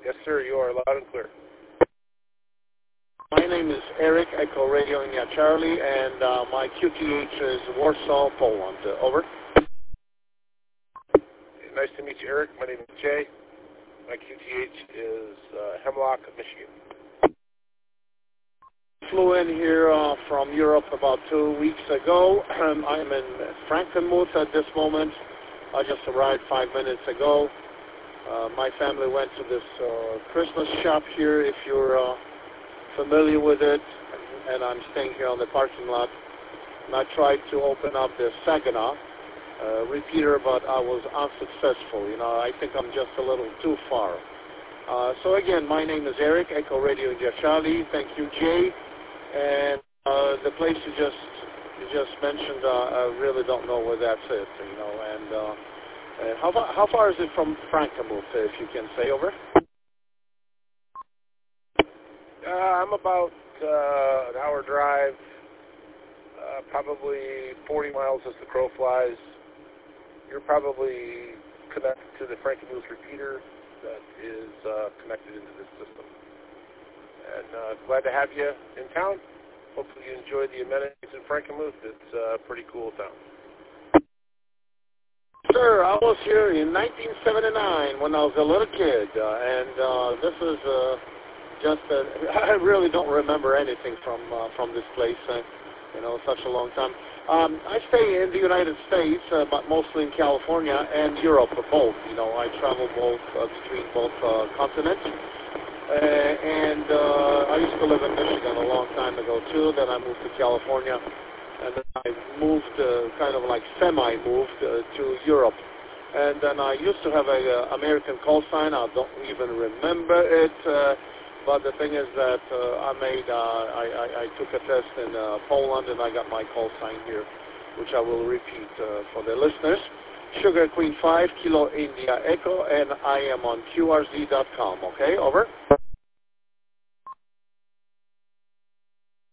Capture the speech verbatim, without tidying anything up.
Yes, sir, you are loud and clear. My name is Eric, Echo Radio India Charlie, and uh, my Q T H is Warsaw, Poland. Uh, over. Nice to meet you, Eric. My name is Jay. My Q T H is uh, Hemlock, Michigan. Flew in here uh, from Europe about two weeks ago. Um, I'm in Frankenmuth at this moment. I just arrived five minutes ago. Uh, my family went to this uh, Christmas shop here, if you're uh, familiar with it, and I'm staying here on the parking lot. And I tried to open up the Saginaw uh, repeater, but I was unsuccessful. You know, I think I'm just a little too far. Uh, so again, my name is Eric, Echo Radio India Charlie. Thank you, Jay. And uh, the place you just you just mentioned, uh, I really don't know where that's it. You know, and uh, uh, how far how far is it from Frankenmuth, if you can say, over? Uh, I'm about uh, an hour drive, uh, probably forty miles as the crow flies. You're probably connected to the Frankenmuth repeater that is uh, connected into this system. And uh, glad to have you in town. Hopefully you enjoy the amenities in Frankenmuth. It's a pretty cool town. Sir, I was here in nineteen seventy-nine when I was a little kid, uh, and uh, this is uh, just, uh, I really don't remember anything from uh, from this place, uh, you know, such a long time. Um, I stay in the United States, uh, but mostly in California and Europe, both. You know, I travel both uh, between both uh, continents. Uh, and uh, I used to live in Michigan a long time ago too. Then I moved to California, and then I moved, uh, kind of like semi-moved uh, to Europe. And then I used to have a uh, American call sign. I don't even remember it. Uh, but the thing is that uh, I made, uh, I, I, I took a test in uh, Poland, and I got my call sign here, which I will repeat uh, for the listeners. Sugar Queen five, Kilo India Echo, and I am on Q R Z dot com. Okay, over.